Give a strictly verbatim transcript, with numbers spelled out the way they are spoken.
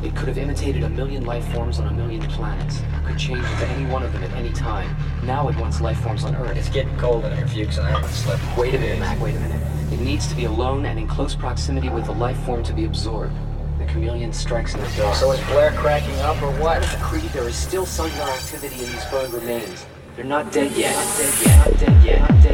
It could have imitated a million life forms on a million planets, could change into any one of them at any time. Now it wants life forms on Earth. It's getting cold in here, Fuchs, and I haven't slept. Wait a minute, Mac, wait a minute. It needs to be alone and in close proximity with the life form to be absorbed. The chameleon strikes in the dark. So is Blair cracking up or what? Creed, there is still cellular activity in these burned remains. They're not dead yet. Not dead yet. Not dead yet. Not dead